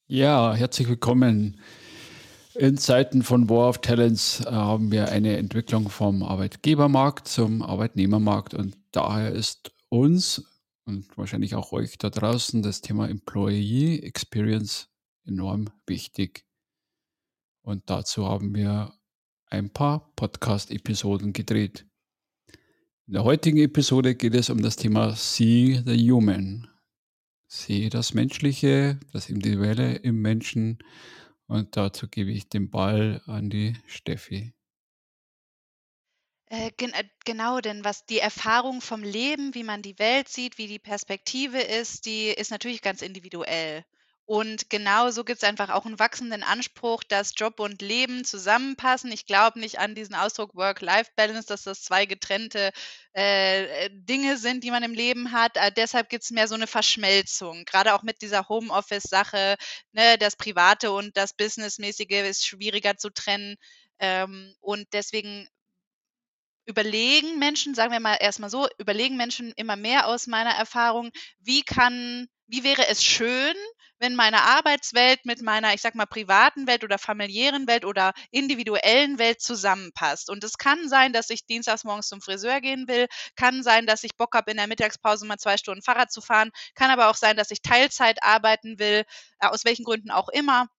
Ja, herzlich willkommen. In Zeiten von War of Talents haben wir eine Entwicklung vom Arbeitgebermarkt zum Arbeitnehmermarkt und daher ist uns und wahrscheinlich auch euch da draußen das Thema Employee Experience enorm wichtig. Und dazu haben wir ein paar Podcast-Episoden gedreht. In der heutigen Episode geht es um das Thema See the Human. Sehe das Menschliche, das Individuelle im Menschen und dazu gebe ich den Ball an die Steffi. Genau, denn was die Erfahrung vom Leben, wie man die Welt sieht, wie die Perspektive ist, die ist natürlich ganz individuell. Und genauso gibt es einfach auch einen wachsenden Anspruch, dass Job und Leben zusammenpassen. Ich glaube nicht an diesen Ausdruck Work-Life-Balance, dass das 2 getrennte, Dinge sind, die man im Leben hat. Deshalb gibt es mehr so eine Verschmelzung, gerade auch mit dieser Homeoffice-Sache, ne? Das Private und das Businessmäßige ist schwieriger zu trennen. Und deswegen überlegen Menschen, sagen wir mal erstmal so, überlegen Menschen immer mehr aus meiner Erfahrung, wie wäre es schön, wenn meine Arbeitswelt mit meiner, ich sage mal, privaten Welt oder familiären Welt oder individuellen Welt zusammenpasst. Und es kann sein, dass ich dienstags morgens zum Friseur gehen will, kann sein, dass ich Bock habe, in der Mittagspause mal 2 Stunden Fahrrad zu fahren, kann aber auch sein, dass ich Teilzeit arbeiten will, aus welchen Gründen auch immer.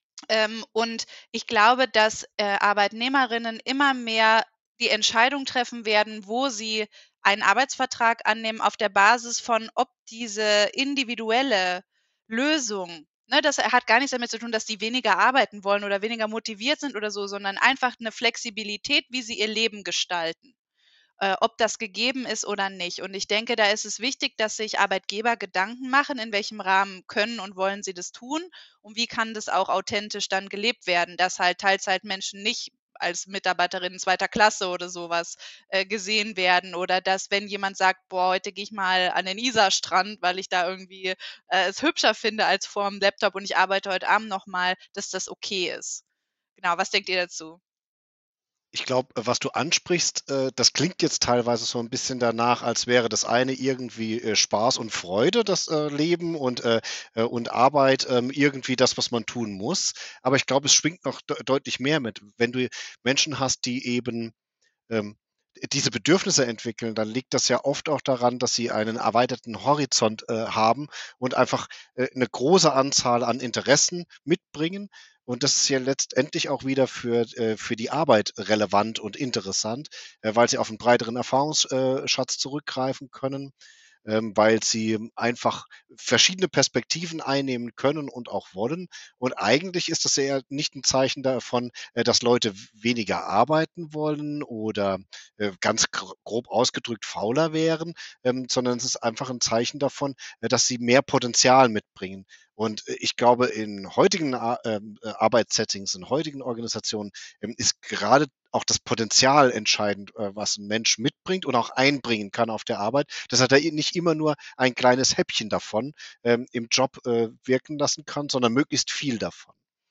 Und ich glaube, dass, Arbeitnehmerinnen immer mehr die Entscheidung treffen werden, wo sie einen Arbeitsvertrag annehmen auf der Basis von, ob diese individuelle Lösung, ne, das hat gar nichts damit zu tun, dass die weniger arbeiten wollen oder weniger motiviert sind oder so, sondern einfach eine Flexibilität, wie sie ihr Leben gestalten, ob das gegeben ist oder nicht. Und ich denke, da ist es wichtig, dass sich Arbeitgeber Gedanken machen, in welchem Rahmen können und wollen sie das tun und wie kann das auch authentisch dann gelebt werden, dass halt Teilzeitmenschen nicht als Mitarbeiterinnen zweiter Klasse oder sowas gesehen werden oder dass, wenn jemand sagt: „Boah, heute gehe ich mal an den Isarstrand, weil ich da irgendwie, es hübscher finde als vorm Laptop und ich arbeite heute Abend noch mal“, dass das okay ist. Genau, was denkt ihr dazu? Ich glaube, was du ansprichst, das klingt jetzt teilweise so ein bisschen danach, als wäre das eine irgendwie, Spaß und Freude, das, Leben und Arbeit, irgendwie das, was man tun muss. Aber ich glaube, es schwingt noch deutlich mehr mit. Wenn du Menschen hast, die eben, ähm, diese Bedürfnisse entwickeln, dann liegt das ja oft auch daran, dass sie einen erweiterten Horizont, haben und einfach, 'ne große Anzahl an Interessen mitbringen. Und das ist ja letztendlich auch wieder für die Arbeit relevant und interessant, weil sie auf einen breiteren Erfahrungsschatz zurückgreifen können, weil sie einfach verschiedene Perspektiven einnehmen können und auch wollen. Und eigentlich ist das ja nicht ein Zeichen davon, dass Leute weniger arbeiten wollen oder, ganz grob ausgedrückt fauler wären, sondern es ist einfach ein Zeichen davon, dass sie mehr Potenzial mitbringen. Und, ich glaube, in heutigen Arbeitssettings, in heutigen Organisationen, ist gerade auch das Potenzial entscheidend, was 'n Mensch mitbringt und auch einbringen kann auf der Arbeit, dass er da nicht immer nur ein kleines Häppchen davon, im Job, wirken lassen kann, sondern möglichst viel davon.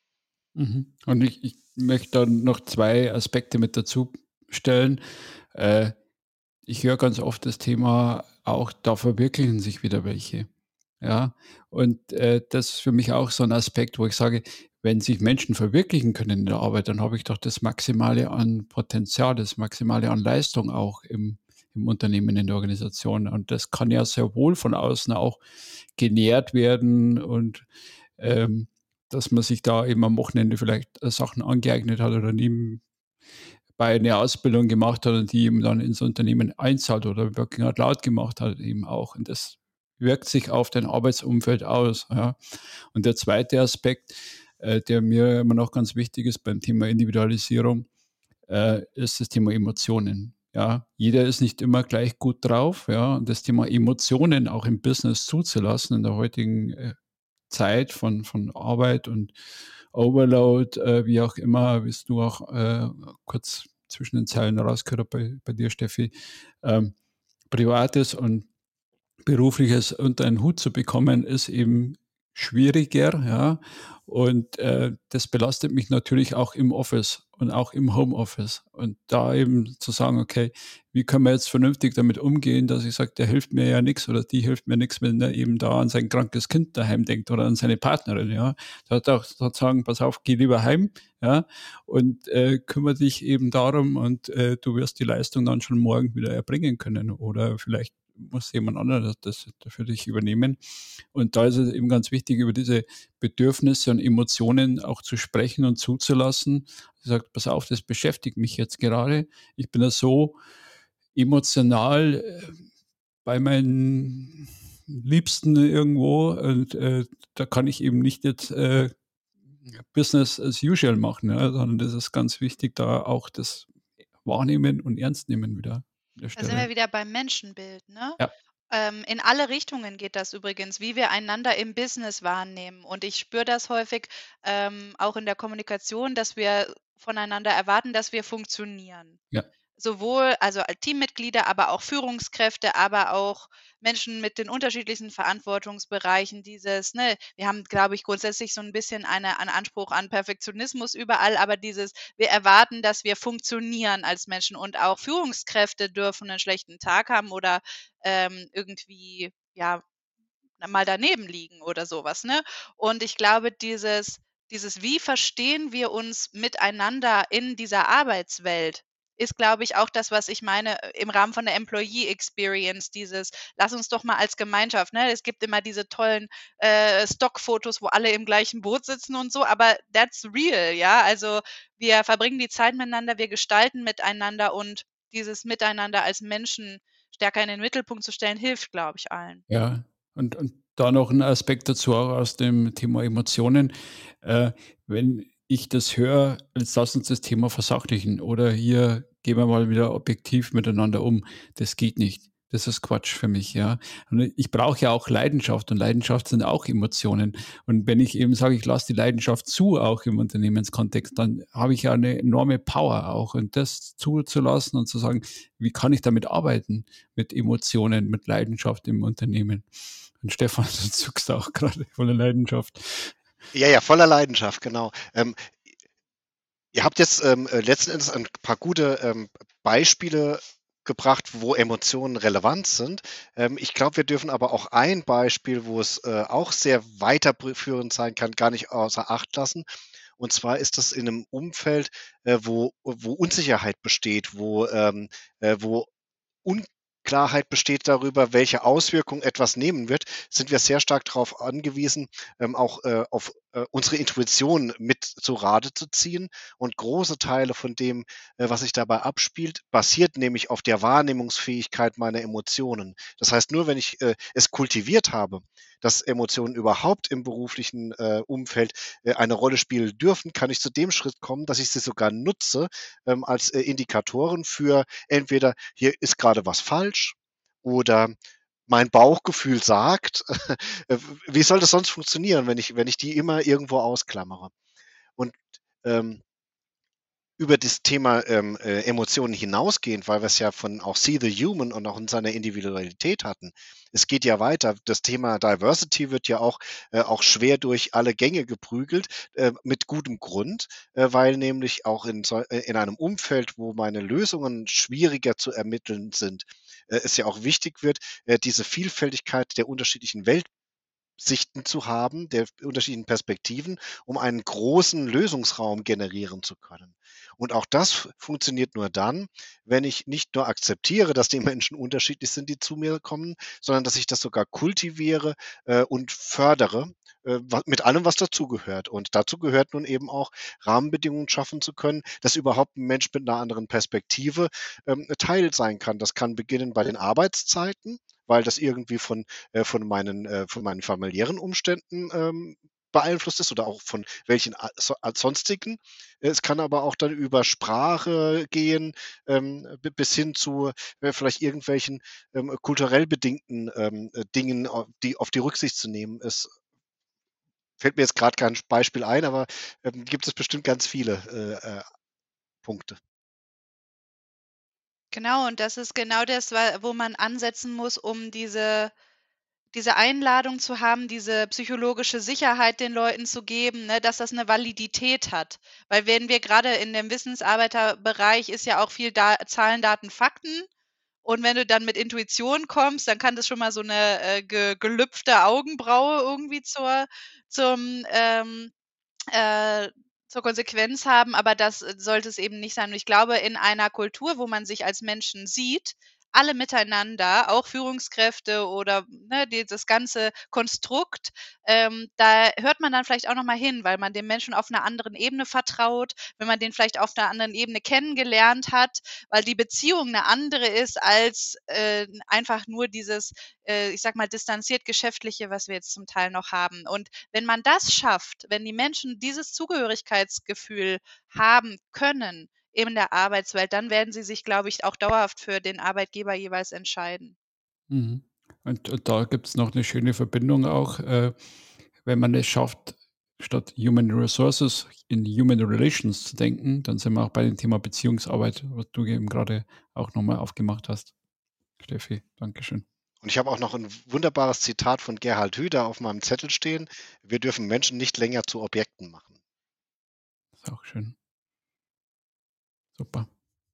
Und ich möchte da noch 2 Aspekte mit dazu stellen. Äh, Ich höre ganz oft das Thema auch, da verwirklichen sich wieder welche. Ja, und, das ist für mich auch so ein Aspekt, wo ich sage, wenn sich Menschen verwirklichen können in der Arbeit, dann habe ich doch das Maximale an Potenzial, das Maximale an Leistung auch im Unternehmen, in der Organisation. Und das kann ja sehr wohl von außen auch genährt werden und, ähm, dass man sich da eben am Wochenende vielleicht, Sachen angeeignet hat oder nebenbei eine Ausbildung gemacht hat und die eben dann ins Unternehmen einzahlt oder Working Out Loud gemacht hat eben auch. Und das wirkt sich auf dein Arbeitsumfeld aus, ja. Und der zweite Aspekt, der mir immer noch ganz wichtig ist beim Thema Individualisierung, ist das Thema Emotionen. Ja, jeder ist nicht immer gleich gut drauf, ja, und das Thema Emotionen auch im Business zuzulassen in der heutigen, Zeit von Arbeit und Overload, wie auch immer, wie es du auch, kurz zwischen den Zeilen rausgehört habe bei dir, Steffi, ähm, Privates und Berufliches unter einen Hut zu bekommen, ist eben schwieriger, ja. Und, das belastet mich natürlich auch im Office. und auch im Homeoffice. Und da eben zu sagen: „Okay, wie können wir jetzt vernünftig damit umgehen, dass ich sage, der hilft mir ja nichts oder die hilft mir nichts, wenn er eben da an sein krankes Kind daheim denkt oder an seine Partnerin, ja. Da auch sagen: „Pass auf, geh lieber heim, ja, und, kümmere dich eben darum und, du wirst die Leistung dann schon morgen wieder erbringen können.“ Oder vielleicht muss jemand anderes das für dich übernehmen. Und da ist es eben ganz wichtig, über diese Bedürfnisse und Emotionen auch zu sprechen und zuzulassen. Sagt: „Pass auf, das beschäftigt mich jetzt gerade. Ich bin da so emotional, bei meinen Liebsten irgendwo und, da kann ich eben nicht jetzt, Business as usual machen, ja, sondern das ist ganz wichtig, da auch das Wahrnehmen und Ernst nehmen wieder an der Da sind wir Stelle.“ wieder beim Menschenbild, ne? Ja, In alle Richtungen geht das übrigens, wie wir einander im Business wahrnehmen. Und ich spüre das häufig, auch in der Kommunikation, dass wir voneinander erwarten, dass wir funktionieren. ja, Sowohl also als Teammitglieder, aber auch Führungskräfte, aber auch Menschen mit den unterschiedlichsten Verantwortungsbereichen. Wir haben, glaube ich, grundsätzlich so ein bisschen einen Anspruch an Perfektionismus überall, aber wir erwarten, dass wir funktionieren als Menschen und auch Führungskräfte dürfen einen schlechten Tag haben oder, irgendwie, ja, mal daneben liegen oder sowas, ne? Und ich glaube, wie verstehen wir uns miteinander in dieser Arbeitswelt, ist, glaube ich, auch das, was ich meine, im Rahmen von der Employee Experience, „Lass uns doch mal als Gemeinschaft“, ne? Es gibt immer diese tollen, Stockfotos, wo alle im gleichen Boot sitzen und so, aber that's real, ja? Also, wir verbringen die Zeit miteinander, wir gestalten miteinander und dieses Miteinander als Menschen stärker in den Mittelpunkt zu stellen, hilft, glaube ich, allen. ja. Und da noch ein Aspekt dazu auch aus dem Thema Emotionen. Wenn ich das höre, jetzt lass uns das Thema versachlichen oder hier gehen wir mal wieder objektiv miteinander um. Das geht nicht. Das ist Quatsch für mich, ja. Und ich brauche ja auch Leidenschaft und Leidenschaft sind auch Emotionen. Und wenn ich eben sage, ich lasse die Leidenschaft zu, auch im Unternehmenskontext, dann habe ich ja eine enorme Power auch. Und das zuzulassen und zu sagen: „Wie kann ich damit arbeiten?“ Mit Emotionen, mit Leidenschaft im Unternehmen. Und Stefan, du zuckst auch gerade voller Leidenschaft. Ja, ja, voller Leidenschaft, genau. Ihr habt jetzt, letzten Endes ein paar gute, Beispiele gebracht, wo Emotionen relevant sind. Ich glaube, wir dürfen aber auch ein Beispiel, wo es, auch sehr weiterführend sein kann, gar nicht außer Acht lassen. Und zwar ist das in einem Umfeld, wo Unsicherheit besteht, wo Unklarheit besteht darüber, welche Auswirkungen etwas nehmen wird, sind wir sehr stark darauf angewiesen, auch, auf, unsere Intuition mit zu Rate zu ziehen. Und große Teile von dem, was sich dabei abspielt, basiert nämlich auf der Wahrnehmungsfähigkeit meiner Emotionen. Das heißt, nur wenn ich, es kultiviert habe, dass Emotionen überhaupt im beruflichen, Umfeld, eine Rolle spielen dürfen, kann ich zu dem Schritt kommen, dass ich sie sogar nutze, als, Indikatoren für entweder hier ist gerade was falsch oder mein Bauchgefühl sagt, wie soll das sonst funktionieren, wenn ich die immer irgendwo ausklammere? Und, ähm, über das Thema, Emotionen hinausgehend, weil wir es ja von auch „See the Human“ und auch in seiner Individualität hatten. Es geht ja weiter. Das Thema Diversity wird ja auch schwer durch alle Gänge geprügelt, mit gutem Grund, weil nämlich auch in einem Umfeld, wo meine Lösungen schwieriger zu ermitteln sind, es ja auch wichtig wird, diese Vielfältigkeit der unterschiedlichen Weltsichten zu haben, der unterschiedlichen Perspektiven, um einen großen Lösungsraum generieren zu können. Und auch das funktioniert nur dann, wenn ich nicht nur akzeptiere, dass die Menschen unterschiedlich sind, die zu mir kommen, sondern dass ich das sogar kultiviere, und fördere, wa mit allem, was dazugehört. Und dazu gehört nun eben auch, Rahmenbedingungen schaffen zu können, dass überhaupt ein Mensch mit einer anderen Perspektive, Teil sein kann. Das kann beginnen bei den Arbeitszeiten, weil das irgendwie von meinen familiären Umständen, beeinflusst ist oder auch von welchen sonstigen. Es kann aber auch dann über Sprache gehen, bis hin zu, vielleicht irgendwelchen, kulturell bedingten, Dingen, auf die Rücksicht zu nehmen ist. Fällt mir jetzt gerade kein Beispiel ein, aber, gibt es bestimmt ganz viele, Punkte. Genau, und das ist genau das, wo man ansetzen muss, um diese Einladung zu haben, diese psychologische Sicherheit den Leuten zu geben, ne, dass das 'ne Validität hat. Weil wenn wir grade in dem Wissensarbeiterbereich ist ja auch viel da Zahlen, Daten, Fakten. Und wenn du dann mit Intuition kommst, dann kann das schon mal so 'ne, gelüpfte Augenbraue irgendwie zum, äh zur Konsequenz haben, aber das sollte es eben nicht sein. Und ich glaube, in einer Kultur, wo man sich als Menschen sieht, alle miteinander, auch Führungskräfte oder, ne, dieses ganze Konstrukt, da hört man dann vielleicht auch noch mal hin, weil man dem Menschen auf 'ner anderen Ebene vertraut, wenn man den vielleicht auf 'ner anderen Ebene kennengelernt hat, weil die Beziehung 'ne andere ist als, einfach nur dieses, ich sage mal, distanziert Geschäftliche, was wir jetzt zum Teil noch haben. Und wenn man das schafft, wenn die Menschen dieses Zugehörigkeitsgefühl haben können in der Arbeitswelt, dann werden sie sich, glaube ich, auch dauerhaft für den Arbeitgeber jeweils entscheiden. Mhm. Und da gibt's noch eine schöne Verbindung auch, wenn man es schafft, statt Human Resources in Human Relations zu denken, dann sind wir auch bei dem Thema Beziehungsarbeit, was du eben gerade auch noch mal aufgemacht hast. Steffi, Dankeschön. Und ich habe auch noch ein wunderbares Zitat von Gerhard Hüder auf meinem Zettel stehen: „Wir dürfen Menschen nicht länger zu Objekten machen.“ Ist auch schön. Super.